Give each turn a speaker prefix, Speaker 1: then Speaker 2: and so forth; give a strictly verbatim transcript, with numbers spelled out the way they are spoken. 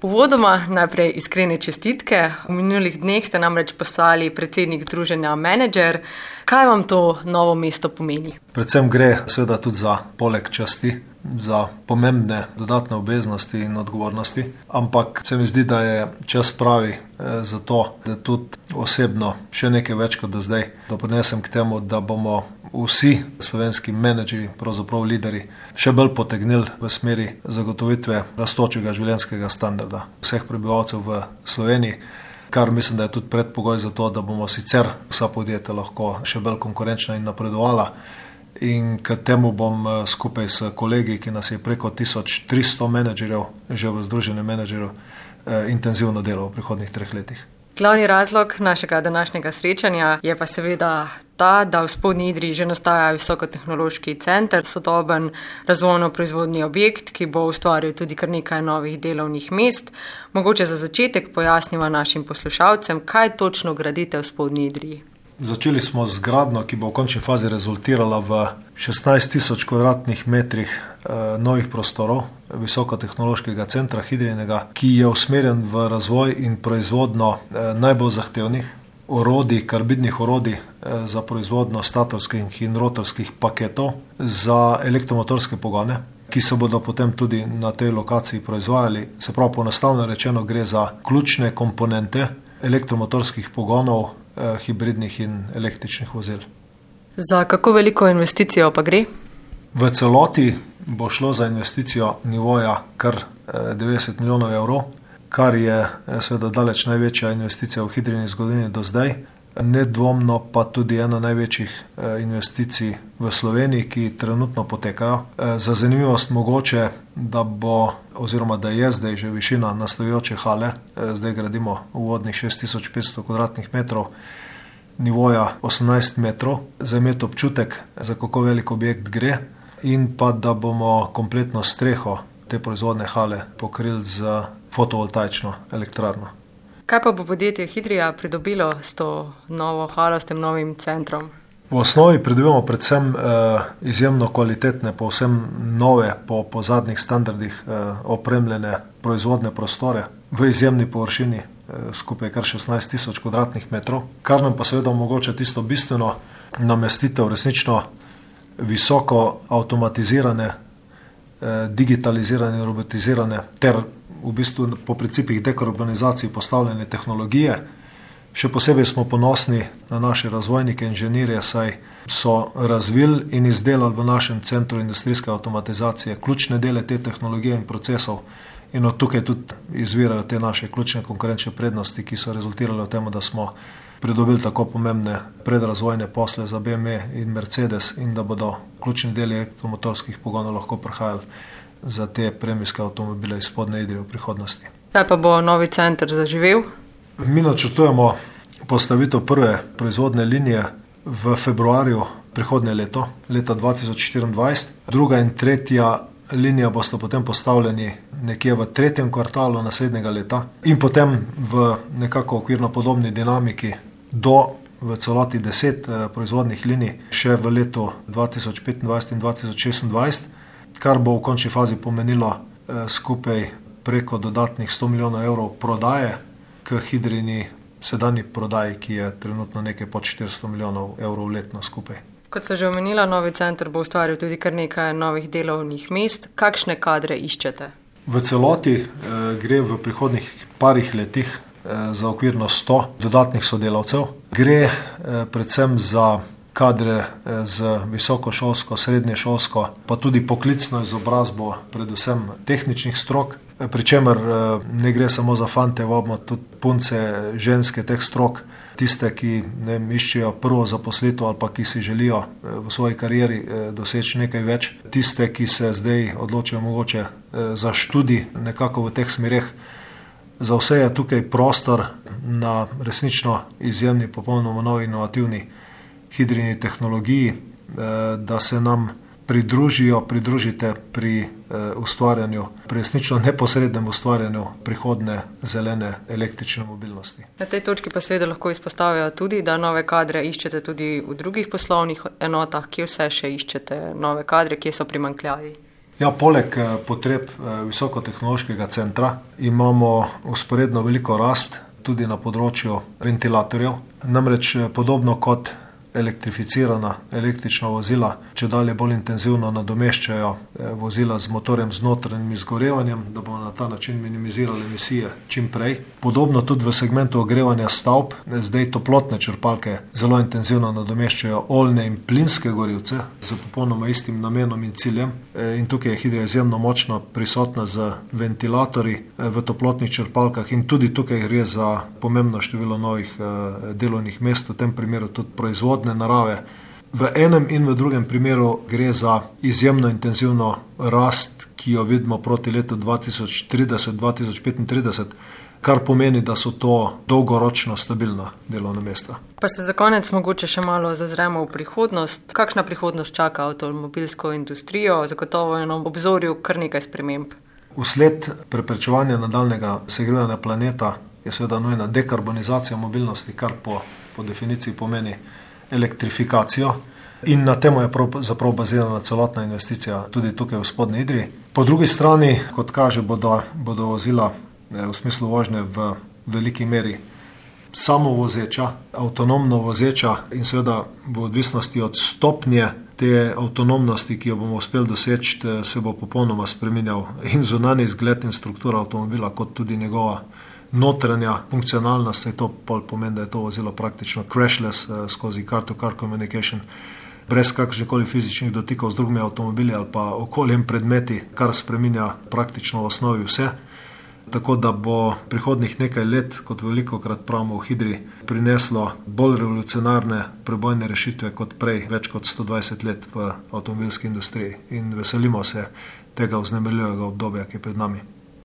Speaker 1: Uvodoma najprej iskrene čestitke. V minulih dneh ste namreč postali predsednik združenja Manager. Kaj vam to novo mesto pomeni?
Speaker 2: Predvsem gre seveda tudi za poleg časti, za pomembne dodatne obveznosti in odgovornosti, ampak se mi zdi, da je čas pravi za to, da tudi osebno še nekaj več kot do zdaj doprinesem k temu, da bomo vsi slovenski menedžerji, pravzaprav lideri, še bolj potegnili v smeri zagotovitve rastočega življenjskega standarda vseh prebivalcev v Sloveniji, kar mislim, da je tudi predpogoj za to, da bomo sicer vsa podjetja lahko še bolj konkurenčna in napredovala. In k temu bom skupaj s kolegi, ki nas je preko tisoč tristo menedžerjev, že v združenju menedžerjev, intenzivno delal v prihodnjih treh letih.
Speaker 1: Glavni razlog našega današnjega srečanja je pa seveda ta, da v Spodnji Idriji že nastaja visokotehnološki center, sodoben razvojno-proizvodni objekt, ki bo ustvaril tudi kar nekaj novih delovnih mest. Mogoče za začetek pojasniva našim poslušalcem, kaj točno gradite v Spodnji Idriji.
Speaker 2: Začeli smo z gradnjo, ki bo v končni fazi rezultirala v šestnajst tisoč kvadratnih metrih eh, novih prostorov visokotehnološkega centra Hidrijinega, ki je usmerjen v razvoj in proizvodno eh, najbolj zahtevnih orodij, karbidnih orodij eh, za proizvodno statorskih in rotorskih paketov za elektromotorske pogone, ki se bodo potem tudi na tej lokaciji proizvajali. Se pravi, poenostavljeno rečeno gre za ključne komponente elektromotorskih pogonov, hibridnih in električnih vozil.
Speaker 1: Za kako veliko investicijo pa gre?
Speaker 2: V celoti bo šlo za investicijo nivoja kar devetdeset milijonov evrov, kar je seveda daleč največja investicija v Hidrijini zgodovini do zdaj. Nedvomno pa tudi ena največjih investicij v Sloveniji, ki trenutno potekajo. Za zanimivost mogoče, da bo oziroma da je zdaj že višina nastojoče hale, zdaj gradimo uvodnih šest tisoč petsto kvadratnih metrov, nivoja osemnajst metrov, za imeti občutek, za kako velik objekt gre, in pa da bomo kompletno streho te proizvodne hale pokrili z fotovoltaično elektrarno.
Speaker 1: Kaj pa bo podjetje Hidrija pridobilo s to novo halo, s tem novim centrom?
Speaker 2: V osnovi pridobimo predvsem eh, izjemno kvalitetne, povsem nove, po, po zadnjih standardih eh, opremljene proizvodne prostore v izjemni površini, eh, skupaj kar šestnajst tisoč kvadratnih metrov, kar nam pa seveda omogoča tisto bistveno namestitev resnično visoko avtomatizirane, eh, digitalizirane in robotizirane ter v bistvu po principih dekarbonizacije postavljene tehnologije. Še posebej smo ponosni na naše razvojnike inženirje, saj so razvili in izdelali v našem centru industrijske avtomatizacije ključne dele te tehnologije in procesov, in od tukaj tudi izvirajo te naše ključne konkurenčne prednosti, ki so rezultirale v tem, da smo pridobili tako pomembne predrazvojne posle za B M W in Mercedes in da bodo ključni deli elektromotorskih pogonov lahko prihajali za te premijske avtomobile iz Spodnje Idrije v prihodnosti.
Speaker 1: Kaj pa bo novi center zaživel?
Speaker 2: Mi načrtujemo postavitev prve proizvodne linije v februarju prihodnje leto, leta dva tisoč štiriindvajset. Druga in tretja linija bosta potem postavljeni nekje v tretjem kvartalu naslednjega leta in potem v nekako okvirno podobni dinamiki do v celoti deset proizvodnih linij še v letu dva tisoč petindvajset in dva tisoč šestindvajset, kar bo v končni fazi pomenilo eh, skupaj preko dodatnih sto milijonov evrov prodaje k Hidrijini sedanji prodaji, ki je trenutno nekaj pod štiristo milijonov evrov letno skupaj.
Speaker 1: Kot so že omenila, novi center bo ustvaril tudi kar nekaj novih delovnih mest. Kakšne kadre iščete?
Speaker 2: V celoti eh, gre v prihodnjih parih letih eh, za okvirno sto dodatnih sodelavcev. Gre eh, predvsem za kadre z visokošolsko, srednješolsko, pa tudi poklicno izobrazbo, predvsem tehničnih strok, pri čemer ne gre samo za fante, imamo tudi punce, ženske teh strok, tiste, ki ne iščejo prvo zaposlitev ali pa ki si želijo v svoji karieri doseči nekaj več, tiste, ki se zdaj odločijo mogoče za študij nekako v teh smereh. Za vse je tukaj prostor na resnično izjemni, popolnoma novi, inovativni Hidrijini tehnologiji, da se nam pridružijo, pridružite pri ustvarjanju, pri resnično neposrednem ustvarjanju prihodne zelene električne mobilnosti.
Speaker 1: Na tej točki pa seveda lahko izpostavijo tudi, da nove kadre iščete tudi v drugih poslovnih enotah. Kje vse še iščete nove kadre, kje so primanjkljaji?
Speaker 2: Ja, poleg potreb visokotehnološkega centra imamo usporedno veliko rast tudi na področju ventilatorjev. Namreč podobno kot elektrificirana električna vozila, če dalje bolj intenzivno nadomeščajo vozila z motorjem z notranjim izgorevanjem, da bomo na ta način minimizirali emisije čim prej. Podobno tudi v segmentu ogrevanja stavb, zdaj toplotne črpalke zelo intenzivno nadomeščajo oljne in plinske gorivce z popolnoma istim namenom in ciljem. In tukaj je Hidrija izjemno močno prisotna z ventilatorji v toplotnih črpalkah in tudi tukaj gre za pomembno število novih delovnih mest, v tem primeru tudi proizvodnje narave. V enem in v drugem primeru gre za izjemno intenzivno rast, ki jo vidimo proti letu dva tisoč trideset do dva tisoč petintrideset, kar pomeni, da so to dolgoročno stabilna delovna mesta.
Speaker 1: Pa se za konec mogoče še malo zazremo v prihodnost. Kakšna prihodnost čaka avtomobilsko industrijo? Zagotovo je na obzorju kar nekaj sprememb.
Speaker 2: Vsled preprečevanja nadaljnega segrevanja planeta je seveda nujna dekarbonizacija mobilnosti, kar po, po definiciji pomeni elektrifikacijo. In na temu je zapravo bazirana celotna investicija tudi tukaj v Spodnji Idriji. Po drugi strani, kot kaže, bodo, bodo vozila v smislu vožnje v veliki meri samovozeča, avtonomno vozeča in seveda v odvisnosti od stopnje te avtonomnosti, ki jo bomo uspeli doseči, se bo popolnoma spreminjal in zunanji izgled in struktura avtomobila, kot tudi njegova notranja funkcionalnost, se to pol pomeni, da je to vozilo praktično crashless skozi car-to-car communication, brez kakršnekoli fizičnih dotikov z drugimi avtomobili ali pa okoljem predmeti, kar spreminja praktično v osnovi vse. Tako da bo prihodnih nekaj let, kot veliko krat pravimo v Hidri, prineslo bolj revolucionarne prebojne rešitve kot prej, več kot sto dvajset let v avtomobilski industriji. In veselimo se tega vznemirljivega obdobja, ki je pred nami.